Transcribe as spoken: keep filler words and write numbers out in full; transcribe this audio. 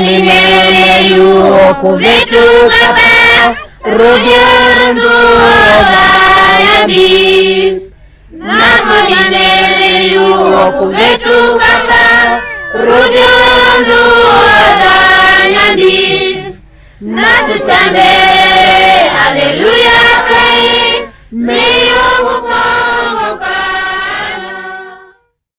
Minere yu kuvetu kapa Rudiandu Yambi Nako minere yu kuvetu kapa Rudiandu Yambi Natu sambe